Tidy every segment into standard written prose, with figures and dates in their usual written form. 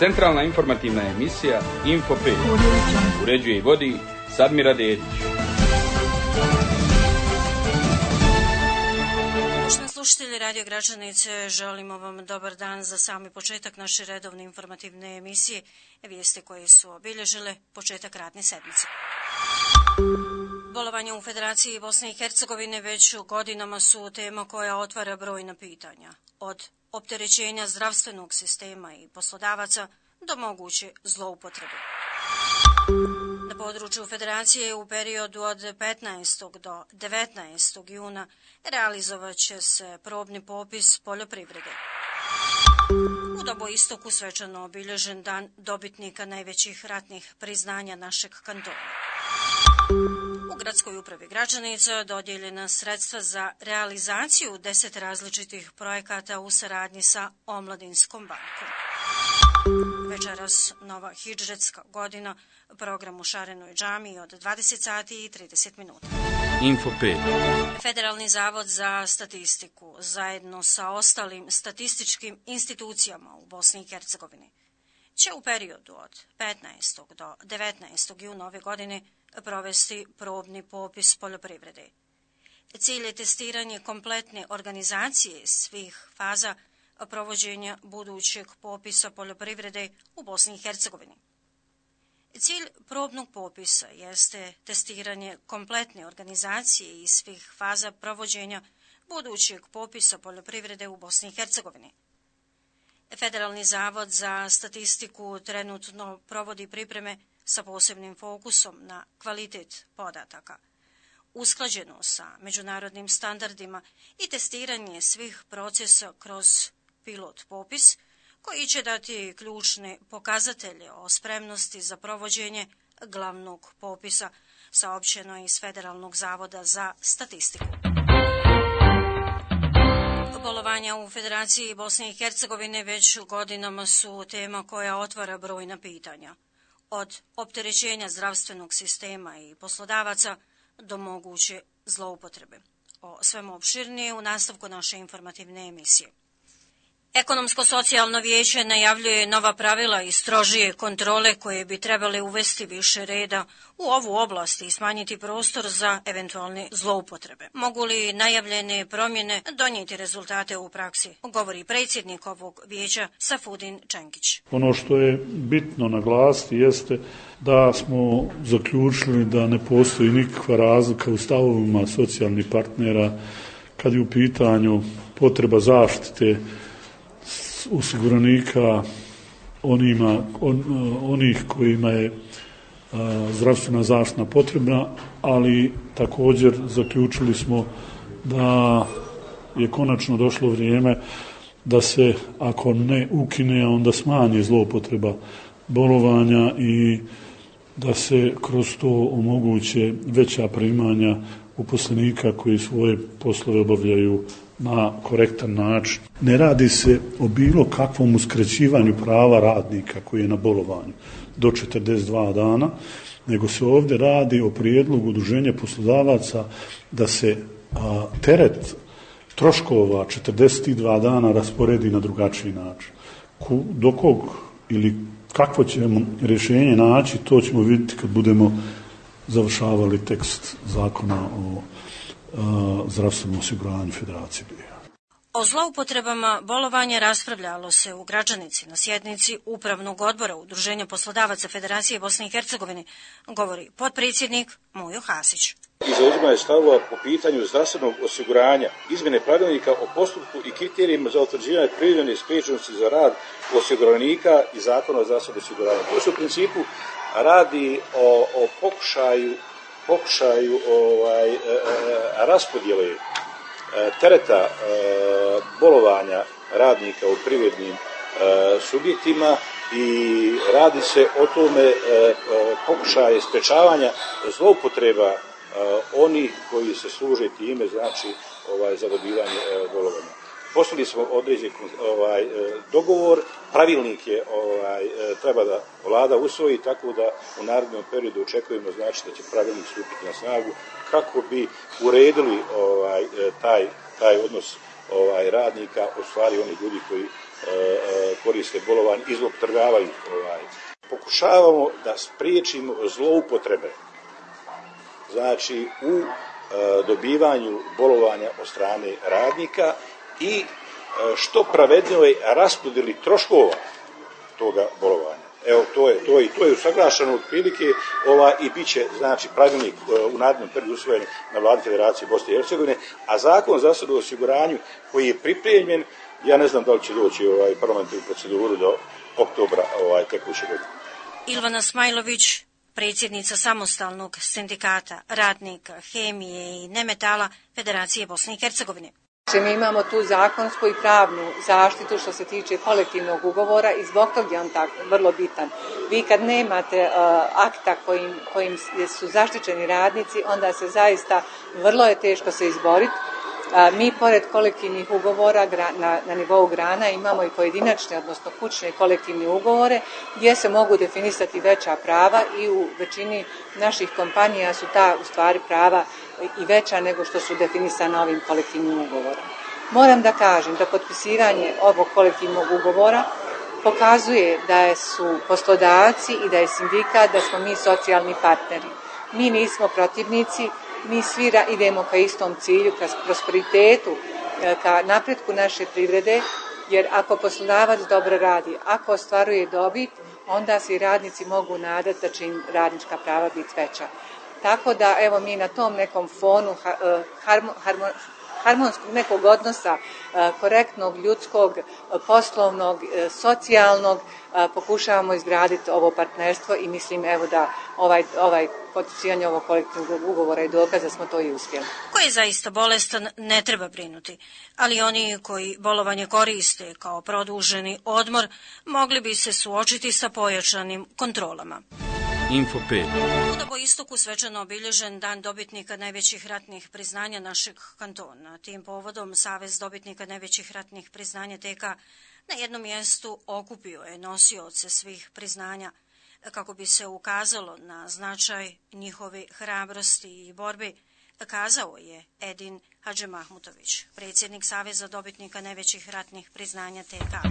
Centralna informativna emisija Info 5. Uređuje i vodi Sadmira Dedić. Poštovani slušatelji Radio Gračanice, želimo vam dobar dan za sami početak naše redovne informativne emisije, vijesti koje su obilježile početak radne sedmice. Bolovanje u Federaciji Bosne i Hercegovine već godinama su tema koja otvara brojna pitanja. Od opterećenja zdravstvenog sistema i poslodavaca do moguće zloupotrebe. Na području Federacije u periodu od 15. do 19. juna realizovat će se probni popis poljoprivrede. U Doboistoku svečano obilježen dan dobitnika najvećih ratnih priznanja našeg kantona. U Gradskoj upravi Gračanica dodijeljena sredstva za realizaciju 10 različitih projekata u saradnji sa Omladinskom bankom. Večeras nova hidžretska godina, program u Šarenoj džamiji od 20 sati i 30 minuta. Info 5. Federalni zavod za statistiku zajedno sa ostalim statističkim institucijama u Bosni i Hercegovini će u periodu od 15. do 19. juna ove godine provesti probni popis poljoprivrede. Cilj je testiranje kompletne organizacije svih faza provođenja budućeg popisa poljoprivrede u Bosni i Hercegovini. Cilj probnog popisa jeste testiranje kompletne organizacije i svih faza provođenja budućeg popisa poljoprivrede u Bosni i Hercegovini. Federalni zavod za statistiku trenutno provodi pripreme sa posebnim fokusom na kvalitet podataka, usklađeno sa međunarodnim standardima i testiranje svih procesa kroz pilot popis, koji će dati ključne pokazatelje o spremnosti za provođenje glavnog popisa, saopćeno iz Federalnog zavoda za statistiku. Bolovanja u Federaciji Bosne i Hercegovine već godinama su tema koja otvara brojna pitanja. Od opterećenja zdravstvenog sistema i poslodavaca do moguće zloupotrebe. O svemu opširnije u nastavku naše informativne emisije. Ekonomsko-socijalno vijeće najavljuje nova pravila i strožije kontrole koje bi trebale uvesti više reda u ovu oblast i smanjiti prostor za eventualne zloupotrebe. Mogu li najavljene promjene donijeti rezultate u praksi, govori predsjednik ovog vijeća Safudin Čengić. Ono što je bitno naglasiti jeste da smo zaključili da ne postoji nikakva razlika u stavovima socijalnih partnera kad je u pitanju potreba zaštite osiguranika onih kojima je zdravstvena zaštita potrebna, ali također zaključili smo da je konačno došlo vrijeme da se, ako ne ukine, onda smanji zloupotreba bolovanja i da se kroz to omoguće veća primanja uposlenika koji svoje poslove obavljaju na korektan način. Ne radi se o bilo kakvom uskraćivanju prava radnika koji je na bolovanju do 42 dana, nego se ovdje radi o prijedlogu udruženja poslodavaca da se teret troškova 42 dana rasporedi na drugačiji način. Do kog ili kakvo ćemo rješenje naći, to ćemo vidjeti kad budemo završavali tekst zakona o zdravstvenom osiguranju Federacije BiH. O zloupotrebama bolovanja raspravljalo se u Gračanici na sjednici Upravnog odbora Udruženja poslodavaca Federacije Bosne i Hercegovine, govori potpredsjednik Mujo Hasić. I zauzimanje stavova po pitanju zdravstvenog osiguranja, izmjene pravilnika o postupku i kriterijima za utvrđivanje privremene spriječenosti za rad osiguranika i zakona o zdravstvenom osiguranju. Tu se u principu radi o pokušaju raspodjele tereta bolovanja radnika u privrednim subjektima i radi se o tome pokušaje sprečavanja zloupotreba onih koji se služe time, znači za dobivanje bolovanja. Poslali smo određen dogovor, pravilnik je treba da vlada usvoji, tako da u narednom periodu očekujemo, znači, da će pravilnik stupiti na snagu kako bi uredili taj odnos radnika, u stvari oni ljudi koji koriste bolovanje i zloupotrebljavaju. Pokušavamo da spriječimo zloupotrebe, znači u dobivanju bolovanja od strane radnika i što pravednijoj raspodjeli troškova toga bolovanja. Evo, to je usaglašeno otprilike i bit će, znači, pravilnik u narednom periodu usvojen na Vladi Federacije Bosne i Hercegovine, a zakon o zdravstvenom osiguranju koji je pripremljen, ja ne znam da li će doći parlamentarnu proceduru do oktobra tekuće godine. Ilvana Smajlović, predsjednica Samostalnog sindikata radnika hemije i nemetala Federacije Bosne i Hercegovine. Mi imamo tu zakonsku i pravnu zaštitu što se tiče kolektivnog ugovora i zbog toga je on tako vrlo bitan. Vi kad nemate akta kojim su zaštićeni radnici, onda se zaista vrlo je teško se izboriti. Mi pored kolektivnih ugovora na nivou grana imamo i pojedinačne, odnosno kućne kolektivne ugovore gdje se mogu definisati veća prava i u većini naših kompanija su ta u stvari prava i veća nego što su definisana ovim kolektivnim ugovorom. Moram da kažem da potpisivanje ovog kolektivnog ugovora pokazuje da su poslodavci i da je sindikat, da smo mi socijalni partneri. Mi nismo protivnici, mi svi idemo ka istom cilju, ka prosperitetu, ka napretku naše privrede, jer ako poslodavac dobro radi, ako ostvaruje dobit, onda se i radnici mogu nadati da će im radnička prava biti veća. Tako da, evo, mi na tom nekom fonu harmonskog nekog odnosa, korektnog, ljudskog, poslovnog, socijalnog, pokušavamo izgraditi ovo partnerstvo i mislim evo da ovaj potpisivanje ovog kolektivnog ugovora je dokaz da smo to i uspjeli. Ko je zaista bolestan ne treba brinuti, ali oni koji bolovanje koriste kao produženi odmor mogli bi se suočiti sa pojačanim kontrolama. Info 5. U Doboistoku svečano obilježen dan dobitnika najvećih ratnih priznanja našeg kantona. Tim povodom Savez dobitnika najvećih ratnih priznanja TK na jednom mjestu okupio je nosioce svih priznanja kako bi se ukazalo na značaj njihove hrabrosti i borbi, kazao je Edin Hadžimahmutović, predsjednik Saveza dobitnika najvećih ratnih priznanja TK.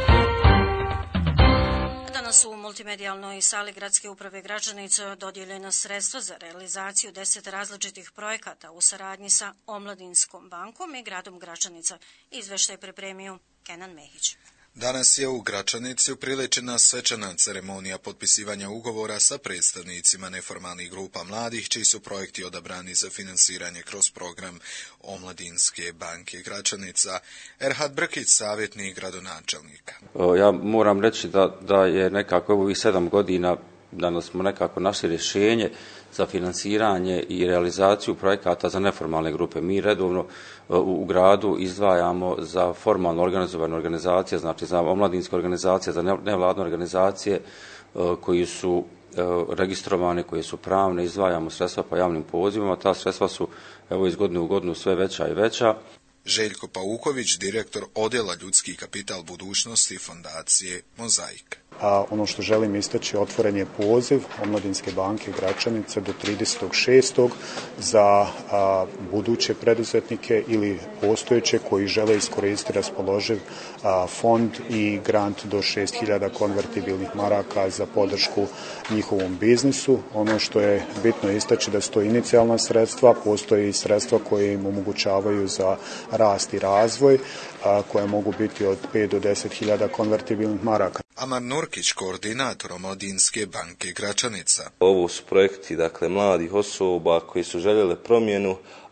Danas u multimedijalnoj sali Gradske uprave Gračanica dodijeljena sredstva za realizaciju 10 različitih projekata u saradnji sa Omladinskom bankom i gradom Gračanica. Izveštaj pripremio Kenan Mehić. Danas je u Gračanici upriličena svečana ceremonija potpisivanja ugovora sa predstavnicima neformalnih grupa mladih, čiji su projekti odabrani za finansiranje kroz program Omladinske banke Gračanica. Erhad Brkić, savjetnik gradonačelnika. Ja moram reći da je nekako ovih 7 godina danas smo nekako našli rješenje za finansiranje i realizaciju projekata za neformalne grupe. Mi redovno u gradu izdvajamo za formalno organizovane organizacije, znači za omladinske organizacije, za nevladne organizacije koji su registrovane, koje su pravne, izdvajamo sredstva po javnim pozivima. Ta sredstva su evo iz godine u godinu sve veća i veća. Željko Pauković, direktor Odjela ljudski kapital budućnosti Fondacije Mozaik. Ono što želim istaći, otvoren je poziv Omladinske banke Gračanice do 30.6. za buduće preduzetnike ili postojeće koji žele iskoristiti raspoloživ fond i grant do 6.000 konvertibilnih maraka za podršku njihovom biznisu. Ono što je bitno istaći da su to inicijalna sredstva, postoji i sredstva koje im omogućavaju za rast i razvoj, koje mogu biti od 5 do 10.000 konvertibilnih maraka. Amar Nurkić, koordinator Omladinske banke Gračanica. Ovo su projekti, dakle, mladih osoba koji su željeli promjenu,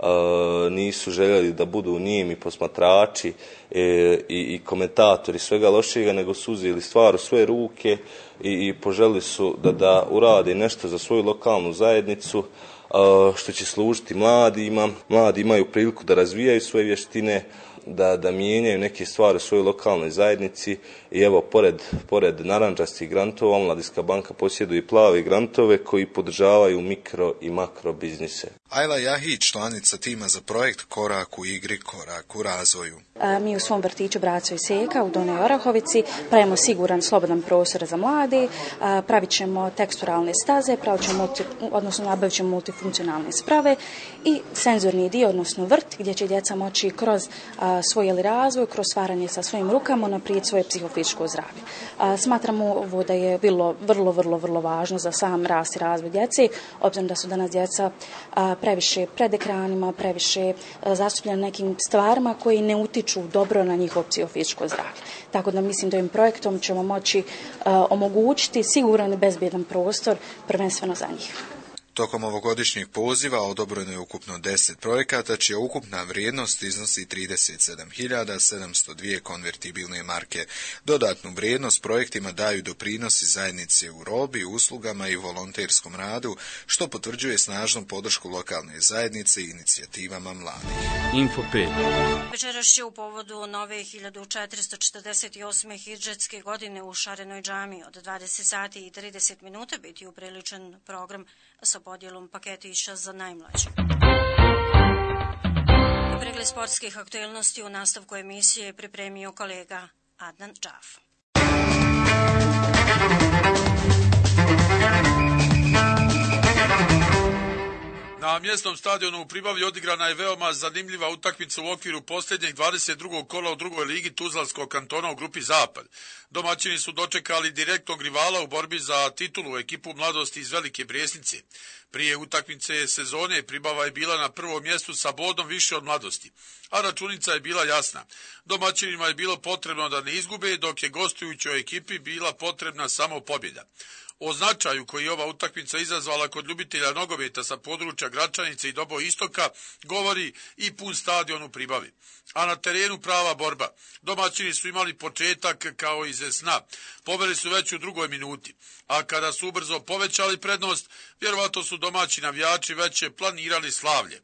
nisu željeli da budu nijemi posmatrači i komentatori svega lošega, nego su uzeli stvar u svoje ruke i poželjeli su da urade nešto za svoju lokalnu zajednicu, što će služiti mladima. Mladi imaju priliku da razvijaju svoje vještine, da mijenjaju neke stvari u svojoj lokalnoj zajednici i evo, pored narandžastih grantova, Omladinska banka posjeduje i plave grantove koji podržavaju mikro i makro biznise. Ajla Jahić, članica tima za projekt Korak u igri, korak u razvoju. Mi u svom vrtiću Braco i Seka u Donjoj Orahovici pravimo siguran, slobodan prostor za mlade, pravit ćemo teksturalne staze, nabavit ćemo multifunkcionalne sprave i senzorni dio, odnosno vrt, gdje će djeca moći kroz svoj razvoj, kroz stvaranje sa svojim rukama naprijed svoje psihofizičko zdravlje. Smatramo ovo da je bilo vrlo važno za sam rast i razvoj djece, obzirom da su danas djeca previše pred ekranima, previše zastupljeni nekim stvarima koji ne utiču dobro na njihovo psihofizičko zdravlje. Tako da mislim da ovim projektom ćemo moći omogućiti siguran i bezbjedan prostor prvenstveno za njih. Tokom ovogodišnjeg poziva odobreno je ukupno 10 projekata, čija ukupna vrijednost iznosi 37.702 konvertibilne marke. Dodatnu vrijednost projektima daju doprinosi zajednice u robi, uslugama i volonterskom radu, što potvrđuje snažnu podršku lokalne zajednice i inicijativama mladih. Info 5. Večeras će u povodu nove 1448. hidžetske godine u Šarenoj džami od 20 sati i 30 minuta biti upriličen program sa podjelom paketića za najmlađe. Pregled sportskih aktualnosti u nastavku emisije pripremio kolega Adnan Džaf. Na mjesnom stadionu u Pribavlji odigrana je veoma zanimljiva utakmica u okviru posljednjeg 22. kola u drugoj ligi Tuzlanskog kantona u grupi Zapad. Domaćini su dočekali direktnog rivala u borbi za titulu, ekipu Mladosti iz Velike Brijesnice. Prije utakmice sezone Pribava je bila na prvom mjestu sa bodom više od Mladosti, a računica je bila jasna. Domaćinima je bilo potrebno da ne izgube, dok je gostujućoj ekipi bila potrebna samo pobjeda. O značaju koji je ova utakmica izazvala kod ljubitelja nogometa sa područja Gračanice i Dobo Istoka govori i pun stadion u Pribavi. A na terenu prava borba. Domaćini su imali početak kao iz sna. Poveli su već u drugoj minuti. A kada su ubrzo povećali prednost, vjerovatno su domaći navijači već planirali slavlje.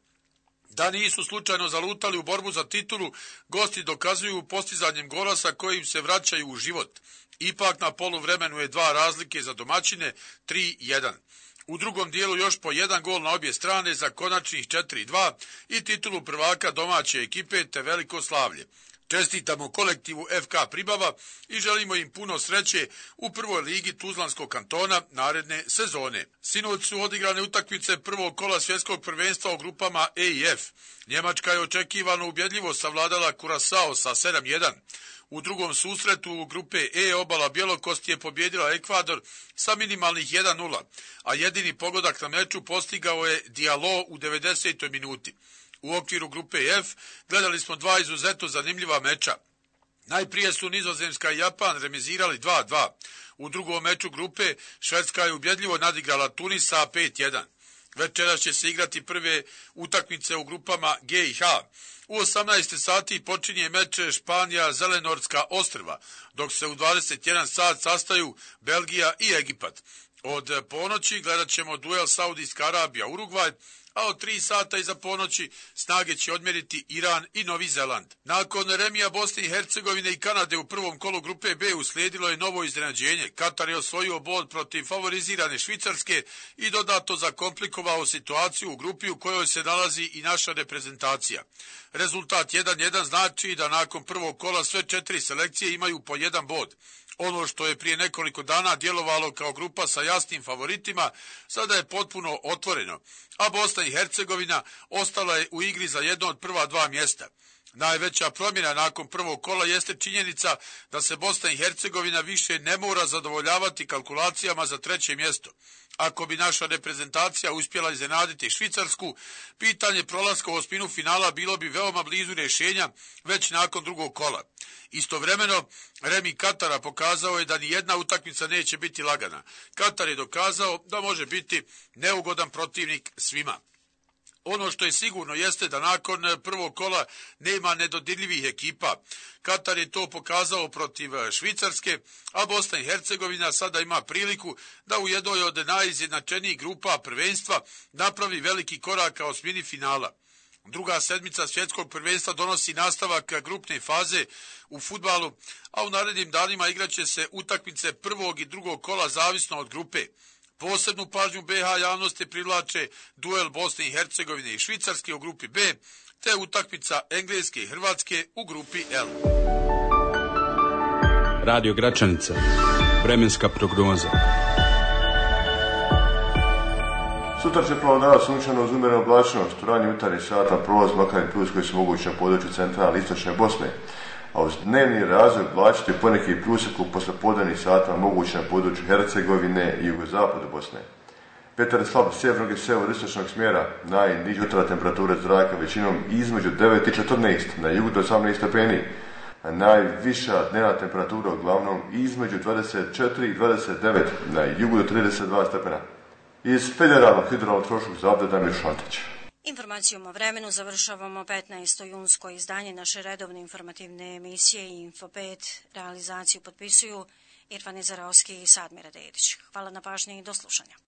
Da nisu slučajno zalutali u borbu za titulu, gosti dokazuju postizanjem gola sa kojim se vraćaju u život. Ipak na poluvremenu je 2 razlike za domaćine, 3-1. U drugom dijelu još po 1 gol na obje strane za konačnih 4-2 i titulu prvaka domaće ekipe te veliko slavlje. Čestitamo kolektivu FK Pribava i želimo im puno sreće u prvoj ligi Tuzlanskog kantona naredne sezone. Sinoć su odigrane utakmice prvog kola svjetskog prvenstva u grupama E i F. Njemačka je očekivano ubjedljivo savladala Curaçao sa 7-1. U drugom susretu u grupe E obala Bjelokosti je pobjedila Ekvador sa minimalnih 1-0, a jedini pogodak na meču postigao je Diallo u 90. minuti. U okviru grupe F gledali smo 2 izuzetno zanimljiva meča. Najprije su Nizozemska i Japan remizirali 2-2. U drugom meču grupe Švedska je ubjedljivo nadigrala Tunisa 5-1. Večeras će se igrati prve utakmice u grupama G i H. U 18 sati počinje meč Španija-Zelenortska ostrva, dok se u 21 sat sastaju Belgija i Egipat. Od ponoći gledat ćemo duel Saudijska Arabija-Urugvaj, a od 3 sata iza ponoći snage će odmjeriti Iran i Novi Zeland. Nakon remija Bosne i Hercegovine i Kanade u prvom kolu grupe B uslijedilo je novo iznenađenje. Katar je osvojio bod protiv favorizirane Švicarske i dodatno zakomplikovao situaciju u grupi u kojoj se nalazi i naša reprezentacija. Rezultat 1-1 znači da nakon prvog kola sve 4 selekcije imaju po 1 bod. Ono što je prije nekoliko dana djelovalo kao grupa sa jasnim favoritima, sada je potpuno otvoreno, a Bosna i Hercegovina ostala je u igri za jedno od prva 2 mjesta. Najveća promjena nakon prvog kola jeste činjenica da se Bosna i Hercegovina više ne mora zadovoljavati kalkulacijama za 3. mjesto. Ako bi naša reprezentacija uspjela iznenaditi Švicarsku, pitanje prolaska u osminu finala bilo bi veoma blizu rješenja već nakon drugog kola. Istovremeno, remi Katara pokazao je da ni jedna utakmica neće biti lagana. Katar je dokazao da može biti neugodan protivnik svima. Ono što je sigurno jeste da nakon prvog kola nema nedodirljivih ekipa. Katar je to pokazao protiv Švicarske, a Bosna i Hercegovina sada ima priliku da u jednoj od najizjednačenijih grupa prvenstva napravi veliki korak ka osmini finala. Druga sedmica svjetskog prvenstva donosi nastavak grupne faze u fudbalu, a u narednim danima igraće se utakmice prvog i drugog kola zavisno od grupe. Posebnu pažnju BH javnosti privlače duel Bosne i Hercegovine i Švicarske u grupi B, te utakmica Engleske i Hrvatske u grupi L. Radio Gračanica. Vremenska prognoza. Sutra će prevladavati sunčano uz umjerenu oblačnost, u ranije jutarnjih sata prolaz lokalnih plus koji su mogući na području centralne i istočne Bosne, a uz dnevni razvoj oblačiti poneki pljusak u poslijepodnevnih sata mogući na području Hercegovine i jugozapadu Bosne. Vjetar je slab sjevernog i severoistočnog smjera, najniža jutarnja temperatura zraka većinom između 9 i 14, na jugu do 18 stepeni, a najviša dnevna temperatura uglavnom između 24 i 29, na jugu do 32 stepena. Iz Federalnog hidrometeorološkog zavoda Damir Šantić. Informacijom o vremenu završavamo 15. junsko izdanje naše redovne informativne emisije Info 5. Realizaciju potpisuju Irfan Izarovski i Sadmira Dedić. Hvala na pažnji i do slušanja.